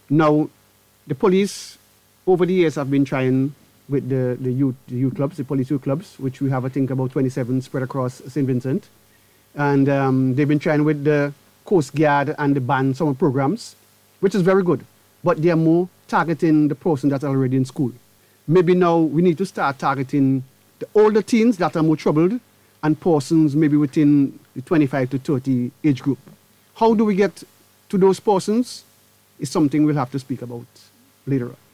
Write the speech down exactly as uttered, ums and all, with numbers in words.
Now, the police over the years have been trying with the, the youth the youth clubs, the police youth clubs, which we have, I think, about twenty-seven spread across Saint Vincent. And um, they've been trying with the Coast Guard and the band summer programs, which is very good. But they are more targeting the person that's already in school. Maybe now we need to start targeting the older teens that are more troubled and persons maybe within the twenty-five to thirty age group. How do we get to those persons is something we'll have to speak about later on.